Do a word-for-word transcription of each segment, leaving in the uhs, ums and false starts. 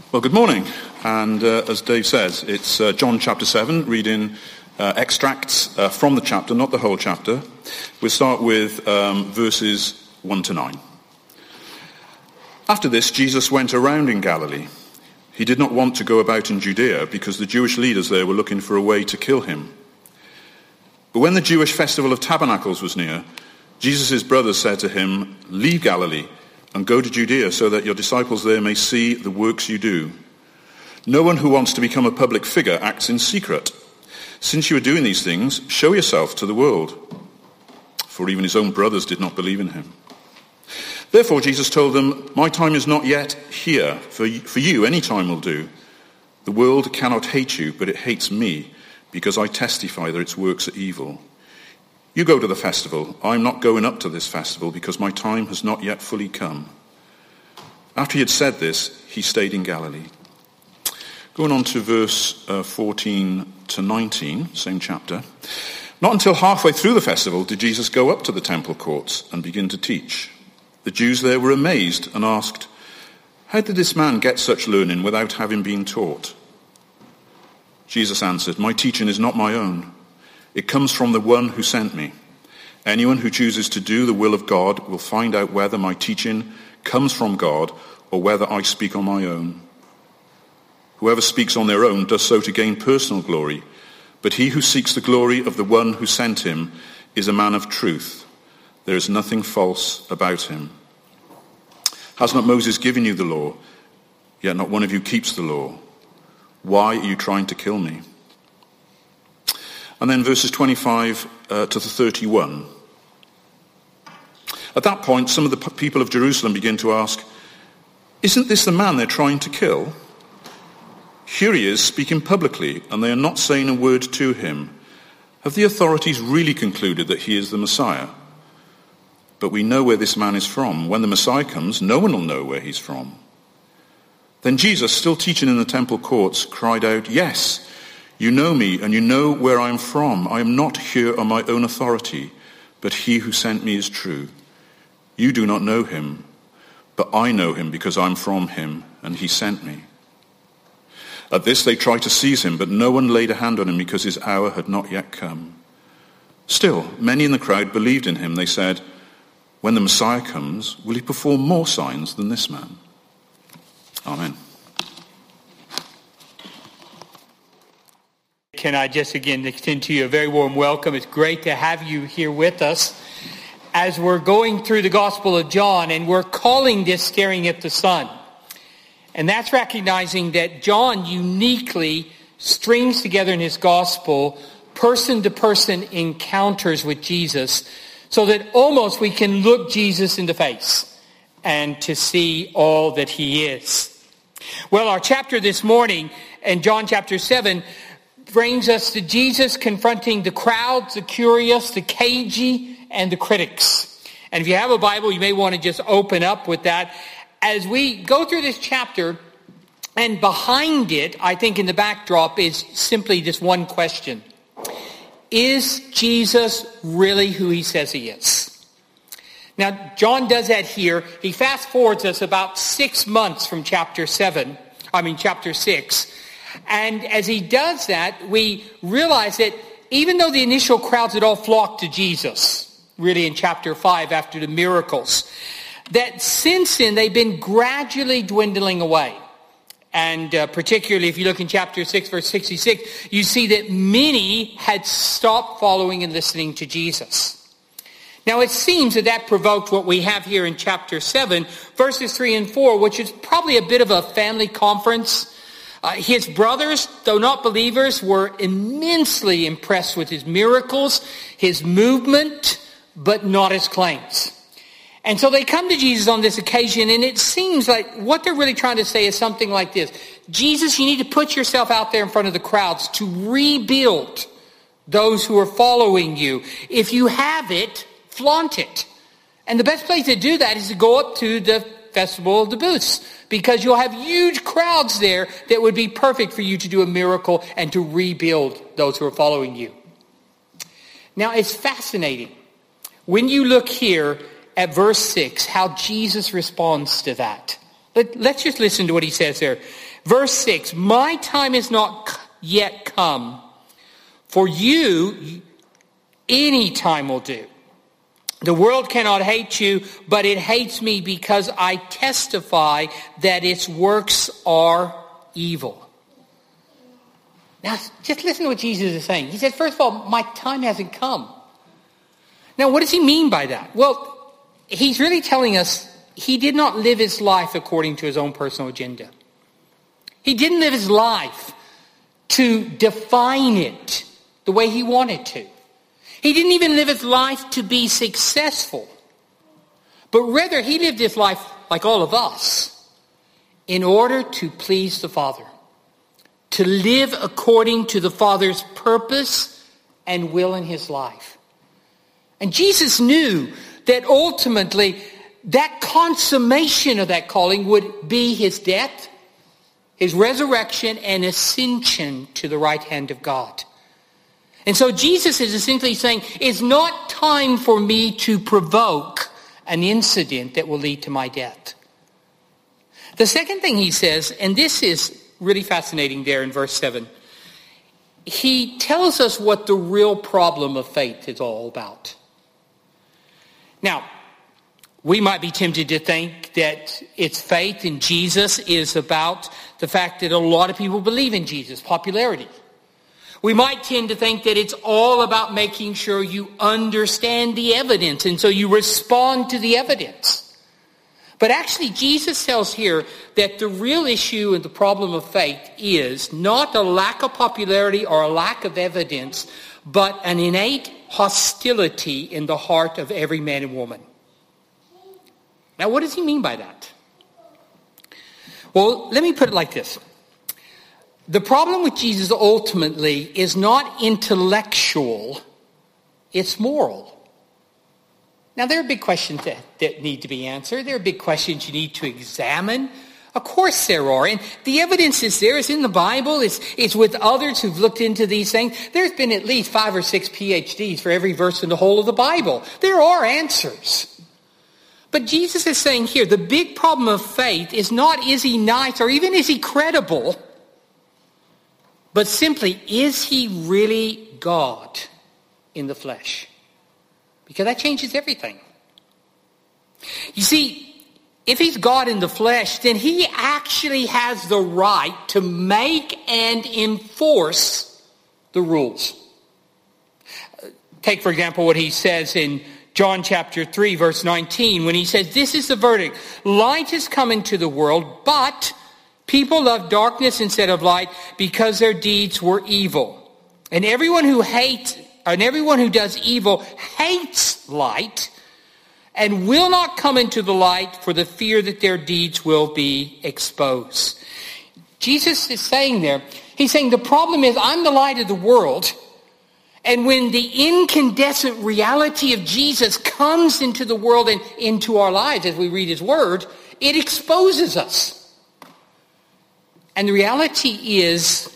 Well, good morning. And uh, as Dave says, it's uh, John chapter seven, reading uh, extracts uh, from the chapter, not the whole chapter. We'll start with um, verses one to nine. After this, Jesus went around in Galilee. He did not want to go about in Judea because the Jewish leaders there were looking for a way to kill him. But when the Jewish festival of tabernacles was near, Jesus' brothers said to him, "Leave Galilee and go to Judea so that your disciples there may see the works you do. No one who wants to become a public figure acts in secret. Since you are doing these things, show yourself to the world." For even his own brothers did not believe in him. Therefore Jesus told them, "My time is not yet here. For for you, any time will do. The world cannot hate you, but it hates me, because I testify that its works are evil. You go to the festival. I'm not going up to this festival because my time has not yet fully come." After he had said this, he stayed in Galilee. Going on to verse uh, fourteen to nineteen, same chapter. Not until halfway through the festival did Jesus go up to the temple courts and begin to teach. The Jews there were amazed and asked, "How did this man get such learning without having been taught?" Jesus answered, "My teaching is not my own. It comes from the one who sent me. Anyone who chooses to do the will of God will find out whether my teaching comes from God or whether I speak on my own. Whoever speaks on their own does so to gain personal glory, but he who seeks the glory of the one who sent him is a man of truth. There is nothing false about him. Has not Moses given you the law? Yet not one of you keeps the law. Why are you trying to kill me?" And then verses twenty-five uh, to the thirty-one. At that point, some of the people of Jerusalem begin to ask, "Isn't this the man they're trying to kill? Here he is speaking publicly, and they are not saying a word to him. Have the authorities really concluded that he is the Messiah? But we know where this man is from. When the Messiah comes, no one will know where he's from." Then Jesus, still teaching in the temple courts, cried out, "Yes, you know me, and you know where I am from. I am not here on my own authority, but he who sent me is true. You do not know him, but I know him because I am from him, and he sent me." At this they tried to seize him, but no one laid a hand on him because his hour had not yet come. Still, many in the crowd believed in him. They said, "When the Messiah comes, will he perform more signs than this man?" Amen. Can I just again extend to you a very warm welcome. It's great to have you here with us as we're going through the Gospel of John, and we're calling this Staring at the Sun. And that's recognizing that John uniquely strings together in his Gospel person-to-person encounters with Jesus so that almost we can look Jesus in the face and to see all that he is. Well, our chapter this morning in John chapter seven brings us to Jesus confronting the crowds, the curious, the cagey, and the critics. And if you have a Bible, you may want to just open up with that. As we go through this chapter, and behind it, I think in the backdrop, is simply just one question. Is Jesus really who he says he is? Now, John does that here. He fast forwards us about six months from chapter seven, I mean chapter six. And as he does that, we realize that even though the initial crowds had all flocked to Jesus, really in chapter five after the miracles, that since then they've been gradually dwindling away. And uh, particularly if you look in chapter six, verse sixty-six, you see that many had stopped following and listening to Jesus. Now it seems that that provoked what we have here in chapter seven, verses three and four, which is probably a bit of a family conference. Uh, his brothers, though not believers, were immensely impressed with his miracles, his movement, but not his claims. And so they come to Jesus on this occasion, and it seems like what they're really trying to say is something like this. Jesus, you need to put yourself out there in front of the crowds to rebuild those who are following you. If you have it, flaunt it. And the best place to do that is to go up to the Festival of the Booths, because you'll have huge crowds there that would be perfect for you to do a miracle and to rebuild those who are following you. Now, it's fascinating when you look here at verse six, how Jesus responds to that. Let, let's just listen to what he says there. Verse six, my time is not yet come. For you, any time will do. The world cannot hate you, but it hates me because I testify that its works are evil. Now, just listen to what Jesus is saying. He said, first of all, my time hasn't come. Now, what does he mean by that? Well, he's really telling us he did not live his life according to his own personal agenda. He didn't live his life to define it the way he wanted to. He didn't even live his life to be successful. But rather, he lived his life like all of us in order to please the Father. To live according to the Father's purpose and will in his life. And Jesus knew that ultimately that consummation of that calling would be his death, his resurrection, and ascension to the right hand of God. And so Jesus is essentially saying, it's not time for me to provoke an incident that will lead to my death. The second thing he says, and this is really fascinating there in verse seven, he tells us what the real problem of faith is all about. Now, we might be tempted to think that its faith in Jesus is about the fact that a lot of people believe in Jesus, popularity. We might tend to think that it's all about making sure you understand the evidence, and so you respond to the evidence. But actually, Jesus tells here that the real issue and the problem of faith is not a lack of popularity or a lack of evidence, but an innate hostility in the heart of every man and woman. Now, what does he mean by that? Well, let me put it like this. The problem with Jesus ultimately is not intellectual, it's moral. Now, there are big questions that, that need to be answered. There are big questions you need to examine. Of course there are. And the evidence is there. It's in the Bible. It's, it's with others who've looked into these things. There's been at least five or six P H Ds for every verse in the whole of the Bible. There are answers. But Jesus is saying here, the big problem of faith is not is he nice or even is he credible, but simply, is he really God in the flesh? Because that changes everything. You see, if he's God in the flesh, then he actually has the right to make and enforce the rules. Take, for example, what he says in John chapter three, verse nineteen, when he says, this is the verdict. Light has come into the world, but people love darkness instead of light because their deeds were evil. And everyone who hates, and everyone who does evil hates light and will not come into the light for the fear that their deeds will be exposed. Jesus is saying there, he's saying the problem is I'm the light of the world. And when the incandescent reality of Jesus comes into the world and into our lives as we read his word, it exposes us. And the reality is,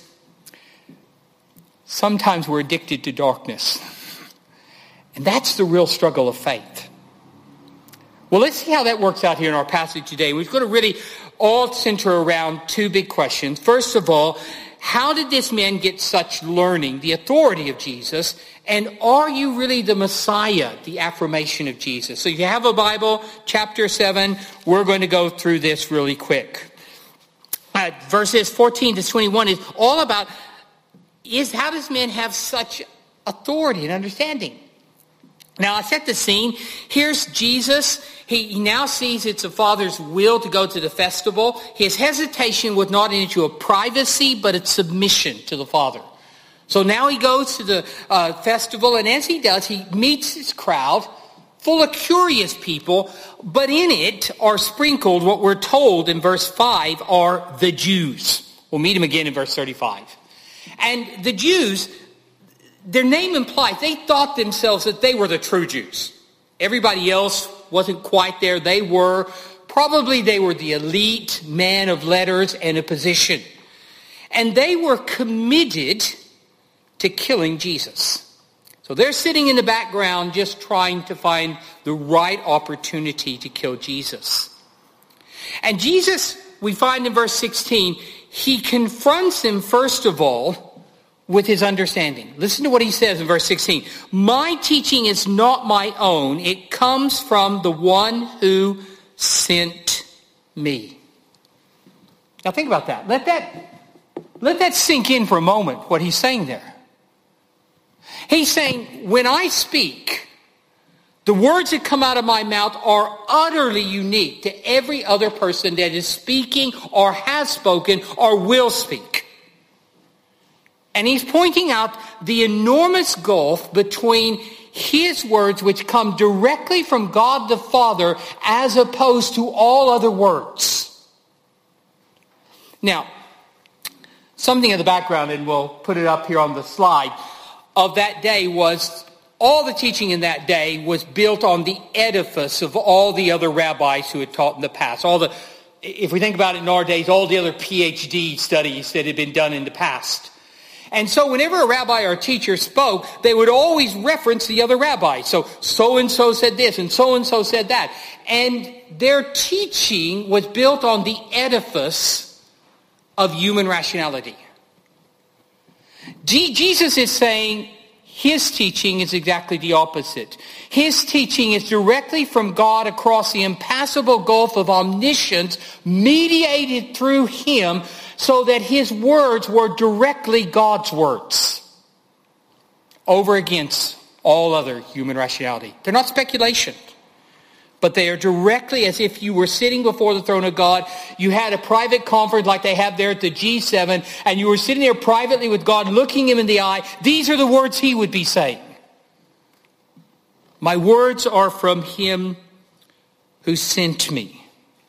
sometimes we're addicted to darkness. And that's the real struggle of faith. Well, let's see how that works out here in our passage today. We're going to really all center around two big questions. First of all, how did this man get such learning, the authority of Jesus? And are you really the Messiah, the affirmation of Jesus? So if you have a Bible, chapter seven, we're going to go through this really quick. Uh, verses fourteen to twenty-one is all about is how does man have such authority and understanding? Now, I set the scene. Here's Jesus. He, he now sees it's the Father's will to go to the festival. His hesitation was not into a privacy, but a submission to the Father. So now he goes to the uh, festival, and as he does, he meets his crowd, full of curious people, but in it are sprinkled, what we're told in verse five, are the Jews. We'll meet him again in verse thirty-five. And the Jews, their name implies they thought themselves that they were the true Jews. Everybody else wasn't quite there. They were, probably they were the elite man of letters and a position. And they were committed to killing Jesus. So they're sitting in the background just trying to find the right opportunity to kill Jesus. And Jesus, we find in verse sixteen, he confronts him, first of all, with his understanding. Listen to what he says in verse sixteen. My teaching is not my own. It comes from the one who sent me. Now think about that. Let that, let that sink in for a moment, what he's saying there. He's saying, when I speak, the words that come out of my mouth are utterly unique to every other person that is speaking or has spoken or will speak. And he's pointing out the enormous gulf between his words, which come directly from God the Father, as opposed to all other words. Now, something in the background, and we'll put it up here on the slide, of that day was, all the teaching in that day was built on the edifice of all the other rabbis who had taught in the past. All the, if we think about it in our days, all the other P H D studies that had been done in the past. And so whenever a rabbi or a teacher spoke, they would always reference the other rabbis. So, so-and-so said this, and so-and-so said that. And their teaching was built on the edifice of human rationality. G- Jesus is saying his teaching is exactly the opposite. His teaching is directly from God across the impassable gulf of omniscience, mediated through him, so that his words were directly God's words, over against all other human rationality. They're not speculation, but they are directly as if you were sitting before the throne of God. You had a private conference like they have there at the G seven, and you were sitting there privately with God, looking him in the eye. These are the words he would be saying. My words are from him who sent me.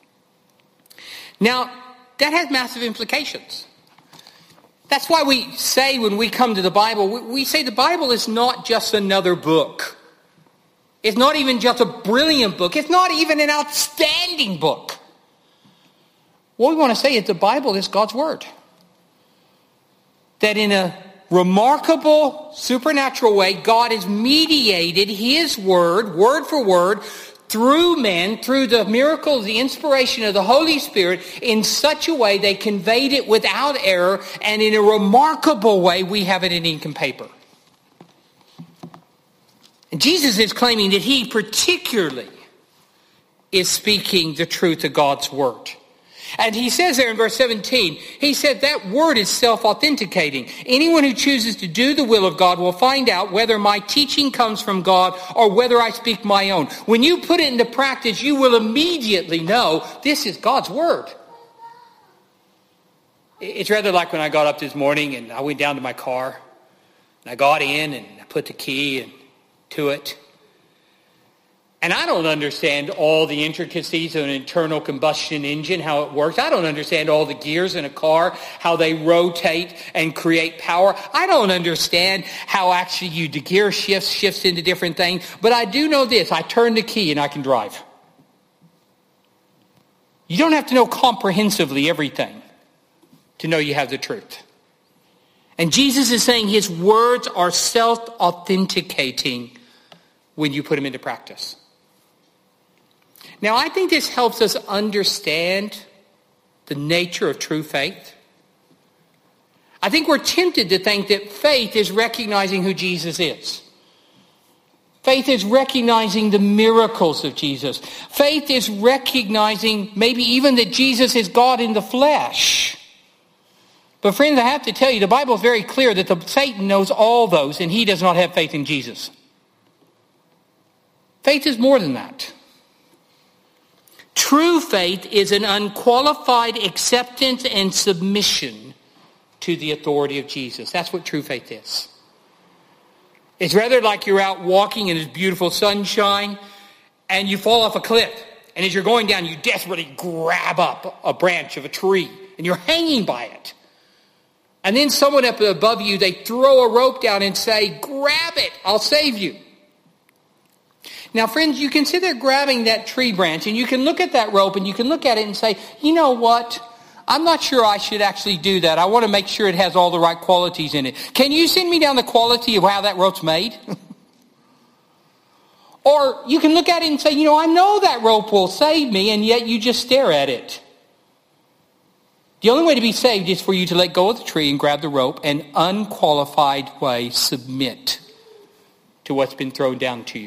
Now, that has massive implications. That's why we say when we come to the Bible, we say the Bible is not just another book. It's not even just a brilliant book. It's not even an outstanding book. What we want to say is the Bible is God's Word. That in a remarkable, supernatural way, God has mediated his Word, word for word, through men, through the miracle, the inspiration of the Holy Spirit, in such a way they conveyed it without error, and in a remarkable way we have it in ink and paper. And Jesus is claiming that he particularly is speaking the truth of God's Word. And he says there in verse seventeen, he said that word is self-authenticating. Anyone who chooses to do the will of God will find out whether my teaching comes from God or whether I speak my own. When you put it into practice, you will immediately know this is God's Word. It's rather like when I got up this morning and I went down to my car and I got in and I put the key in, to it. And I don't understand all the intricacies of an internal combustion engine, how it works. I don't understand all the gears in a car, how they rotate and create power. I don't understand how actually you, the gear shifts, shifts into different things. But I do know this. I turn the key and I can drive. You don't have to know comprehensively everything to know you have the truth. And Jesus is saying his words are self-authenticating when you put them into practice. Now, I think this helps us understand the nature of true faith. I think we're tempted to think that faith is recognizing who Jesus is. Faith is recognizing the miracles of Jesus. Faith is recognizing maybe even that Jesus is God in the flesh. But friends, I have to tell you, the Bible is very clear that the, Satan knows all those, and he does not have faith in Jesus. Faith is more than that. True faith is an unqualified acceptance and submission to the authority of Jesus. That's what true faith is. It's rather like you're out walking in this beautiful sunshine and you fall off a cliff. And as you're going down, you desperately grab up a branch of a tree and you're hanging by it. And then someone up above you, they throw a rope down and say, grab it, I'll save you. Now, friends, you can sit there grabbing that tree branch and you can look at that rope and you can look at it and say, you know what? I'm not sure I should actually do that. I want to make sure it has all the right qualities in it. Can you send me down the quality of how that rope's made? Or you can look at it and say, you know, I know that rope will save me, and yet you just stare at it. The only way to be saved is for you to let go of the tree and grab the rope and unqualified way submit to what's been thrown down to you.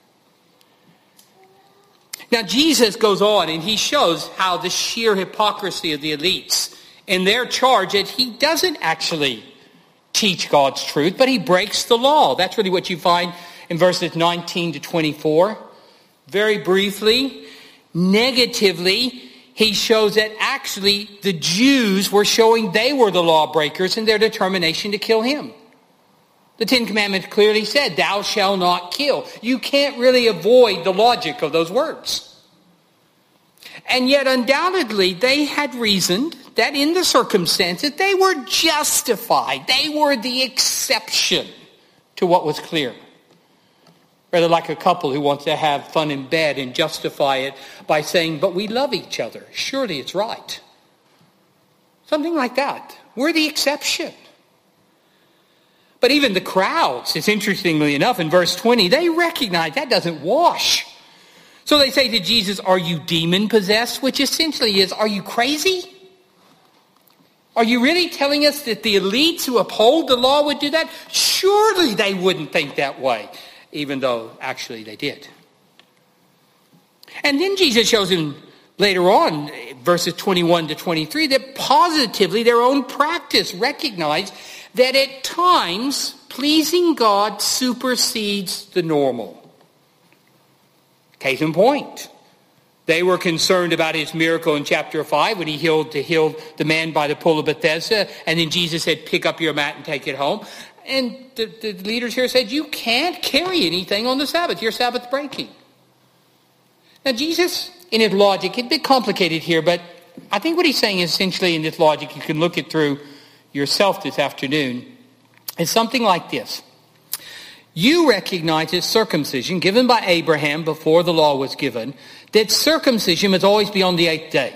Now Jesus goes on and he shows how the sheer hypocrisy of the elites in their charge that he doesn't actually teach God's truth, but he breaks the law. That's really what you find in verses nineteen to twenty-four. Very briefly, negatively, he shows that actually the Jews were showing they were the lawbreakers in their determination to kill him. The Ten Commandments clearly said, thou shalt not kill. You can't really avoid the logic of those words. And yet undoubtedly they had reasoned that in the circumstances they were justified. They were the exception to what was clear. Rather like a couple who wants to have fun in bed and justify it by saying, but we love each other. Surely it's right. Something like that. We're the exception. But even the crowds, it's interestingly enough, in verse twenty, they recognize that doesn't wash. So they say to Jesus, are you demon-possessed? Which essentially is, are you crazy? Are you really telling us that the elites who uphold the law would do that? Surely they wouldn't think that way, even though actually they did. And then Jesus shows them later on, verses twenty-one to twenty-three, that positively their own practice recognized that at times pleasing God supersedes the normal. Case in point. They were concerned about his miracle in chapter five when he healed to heal the man by the pool of Bethesda. And then Jesus said, pick up your mat and take it home. And the, the leaders here said, you can't carry anything on the Sabbath. Your Sabbath's breaking. Now Jesus, in his logic, it's a bit complicated here, but I think what he's saying is essentially in this logic, you can look it through yourself this afternoon, is something like this. You recognize that circumcision given by Abraham before the law was given, that circumcision must always be on the eighth day.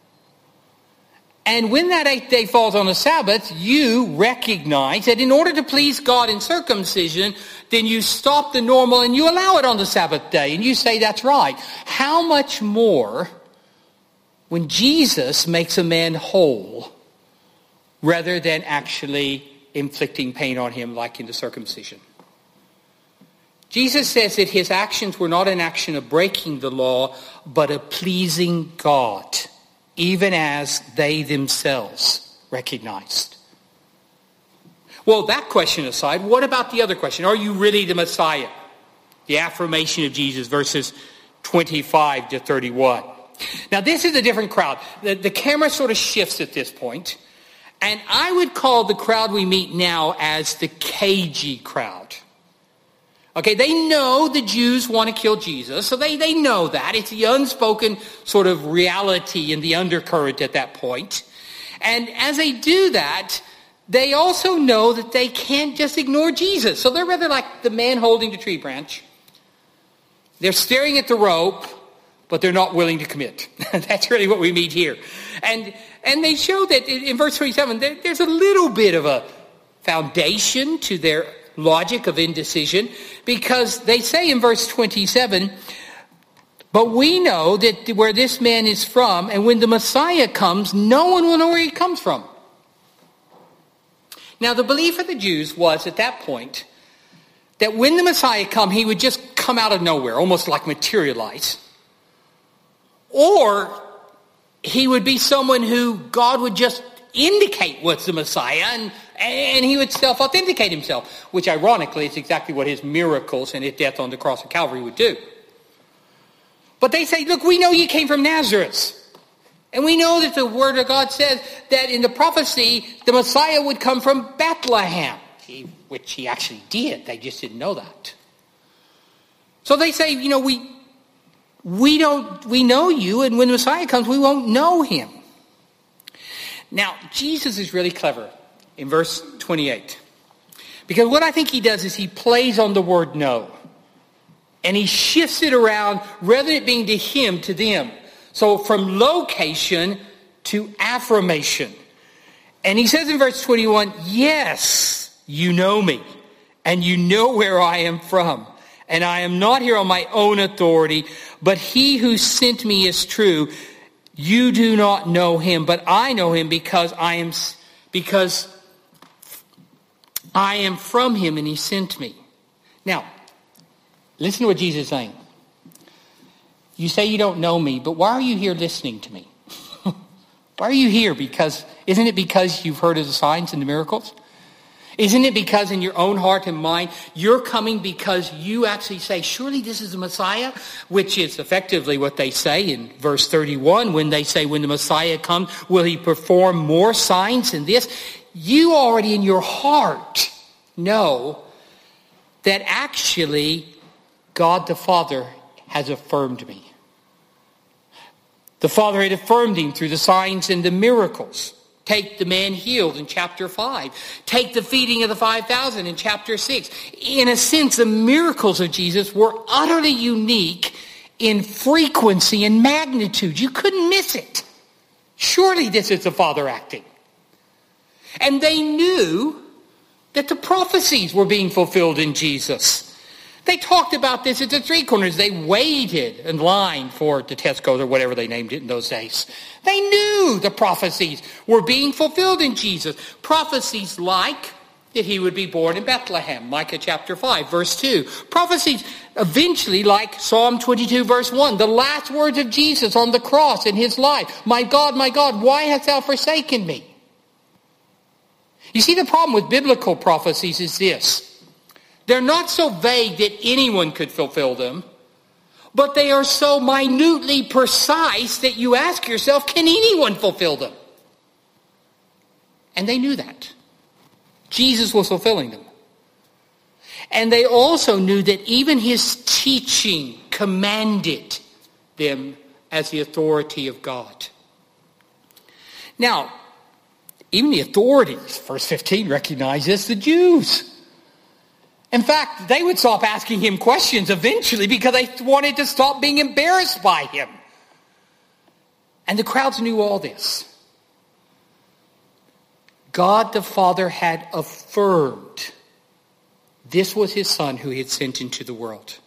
And when that eighth day falls on a Sabbath, you recognize that in order to please God in circumcision, then you stop the normal and you allow it on the Sabbath day. And you say that's right. How much more when Jesus makes a man whole rather than actually inflicting pain on him like in the circumcision? Jesus says that his actions were not an action of breaking the law, but of pleasing God, even as they themselves recognized. Well, that question aside, what about the other question? Are you really the Messiah? The affirmation of Jesus, verses twenty-five to thirty-one. Now, this is a different crowd. The, the camera sort of shifts at this point, and I would call the crowd we meet now as the cagey crowd. Okay, they know the Jews want to kill Jesus, so they, they know that. It's the unspoken sort of reality in the undercurrent at that point. And as they do that, they also know that they can't just ignore Jesus. So they're rather like the man holding the tree branch. They're staring at the rope, but they're not willing to commit. That's really what we meet here. And and they show that in, in verse twenty-seven, there, there's a little bit of a foundation to their logic of indecision, because they say in verse twenty-seven, but we know that where this man is from, and when the Messiah comes, no one will know where he comes from. Now, the belief of the Jews was at that point that when the Messiah come, he would just come out of nowhere, almost like materialize. Or he would be someone who God would just indicate was the Messiah, and, and he would self-authenticate himself, which ironically is exactly what his miracles and his death on the cross of Calvary would do. But they say, look, we know you came from Nazareth. And we know that the word of God says that in the prophecy, the Messiah would come from Bethlehem, which he actually did. They just didn't know that. So they say, you know, we we don't we know you, and when the Messiah comes, we won't know him. Now, Jesus is really clever in verse twenty-eight. Because what I think he does is he plays on the word no. And he shifts it around rather than it being to him, to them. So from location to affirmation. And he says in verse twenty-one, yes, you know me, and you know where I am from. And I am not here on my own authority, but he who sent me is true. You do not know him, but I know him because I am because I am from him and he sent me. Now, listen to what Jesus is saying. You say you don't know me, but why are you here listening to me? Why are you here? Because isn't it because you've heard of the signs and the miracles? Isn't it because in your own heart and mind, you're coming because you actually say, surely this is the Messiah? Which is effectively what they say in verse thirty-one, when they say, when the Messiah comes, will he perform more signs than this? You already in your heart know that actually God the Father has affirmed me. The Father had affirmed him through the signs and the miracles. Take the man healed in chapter five. Take the feeding of the five thousand in chapter six. In a sense, the miracles of Jesus were utterly unique in frequency and magnitude. You couldn't miss it. Surely this is the Father acting. And they knew that the prophecies were being fulfilled in Jesus. They talked about this at the three corners. They waited in line for the Tesco's or whatever they named it in those days. They knew the prophecies were being fulfilled in Jesus. Prophecies like that he would be born in Bethlehem, Micah chapter five, verse two. Prophecies eventually like Psalm twenty-two, verse one, the last words of Jesus on the cross in his life. My God, my God, why hast thou forsaken me? You see, the problem with biblical prophecies is this. They're not so vague that anyone could fulfill them, but they are so minutely precise that you ask yourself, can anyone fulfill them? And they knew that. Jesus was fulfilling them. And they also knew that even his teaching commanded them as the authority of God. Now, even the authorities, verse fifteen, recognize this, the Jews. In fact, they would stop asking him questions eventually because they wanted to stop being embarrassed by him. And the crowds knew all this. God the Father had affirmed this was his Son who he had sent into the world.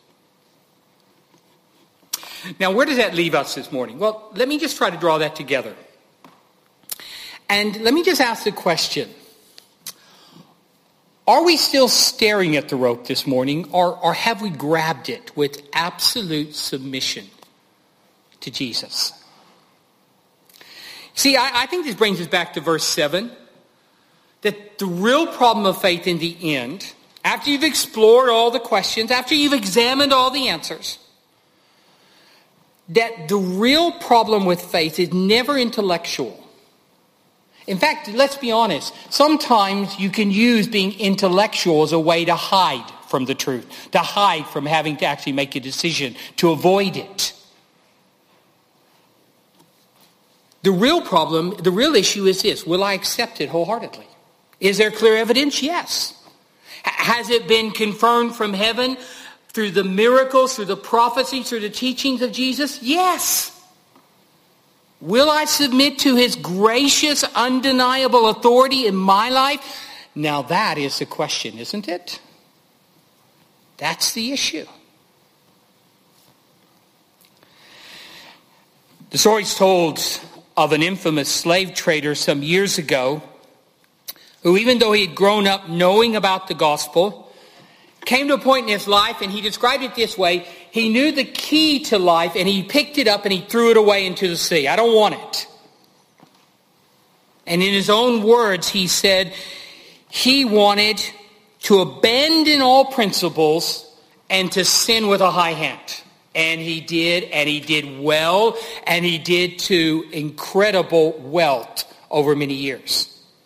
Now, where does that leave us this morning? Well, let me just try to draw that together. And let me just ask the question. Are we still staring at the rope this morning, or, or have we grabbed it with absolute submission to Jesus? See, I, I think this brings us back to verse seven, that the real problem of faith in the end, after you've explored all the questions, after you've examined all the answers, that the real problem with faith is never intellectual. In fact, let's be honest, sometimes you can use being intellectual as a way to hide from the truth, to hide from having to actually make a decision, to avoid it. The real problem, the real issue is this: will I accept it wholeheartedly? Is there clear evidence? Yes. Has it been confirmed from heaven through the miracles, through the prophecies, through the teachings of Jesus? Yes. Will I submit to his gracious, undeniable authority in my life? Now that is the question, isn't it? That's the issue. The story's told of an infamous slave trader some years ago who, even though he had grown up knowing about the gospel, came to a point in his life, and he described it this way: he knew the key to life, and he picked it up and he threw it away into the sea. I don't want it. And in his own words, he said he wanted to abandon all principles and to sin with a high hand. And he did, and he did well, and he did to incredible wealth over many years.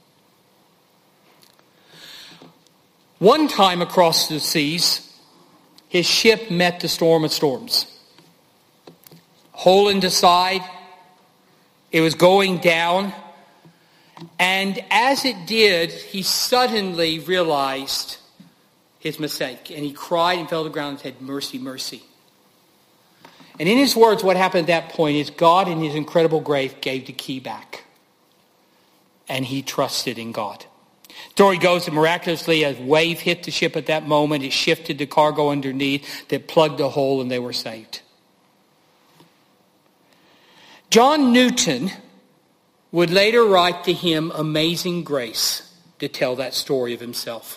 One time across the seas, his ship met the storm of storms. Hole in the side, it was going down, and as it did, he suddenly realized his mistake, and he cried and fell to the ground and said, "Mercy, mercy." And in his words, what happened at that point is God, in his incredible grace, gave the key back. And he trusted in God. Story goes that miraculously a wave hit the ship at that moment. It shifted the cargo underneath that plugged the hole, and they were saved. John Newton would later write to him Amazing Grace to tell that story of himself.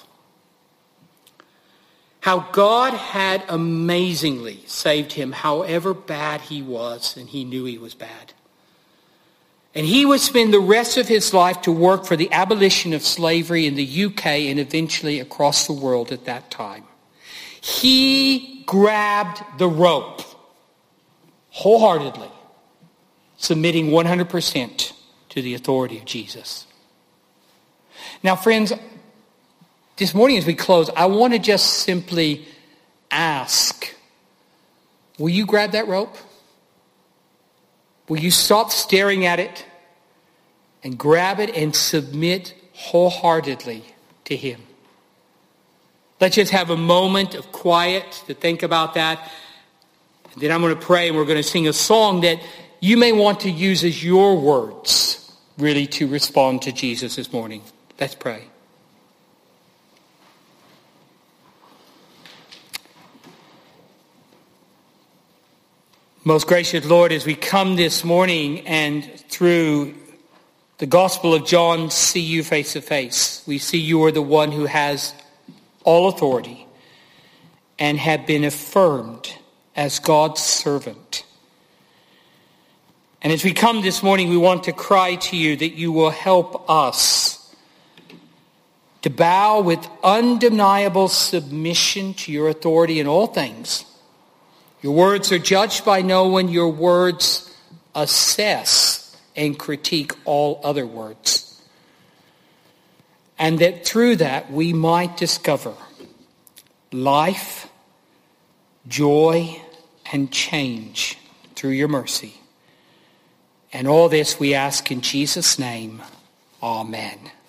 How God had amazingly saved him however bad he was, and he knew he was bad. And he would spend the rest of his life to work for the abolition of slavery in the U K and eventually across the world at that time. He grabbed the rope wholeheartedly, submitting one hundred percent to the authority of Jesus. Now, friends, this morning as we close, I want to just simply ask, will you grab that rope? Will you stop staring at it and grab it and submit wholeheartedly to him? Let's just have a moment of quiet to think about that. And then I'm going to pray and we're going to sing a song that you may want to use as your words really to respond to Jesus this morning. Let's pray. Most gracious Lord, as we come this morning and through the Gospel of John see you face to face, we see you are the one who has all authority and have been affirmed as God's servant. And as we come this morning, we want to cry to you that you will help us to bow with undeniable submission to your authority in all things. Your words are judged by no one. Your words assess and critique all other words. And that through that we might discover life, joy, and change through your mercy. And all this we ask in Jesus' name. Amen.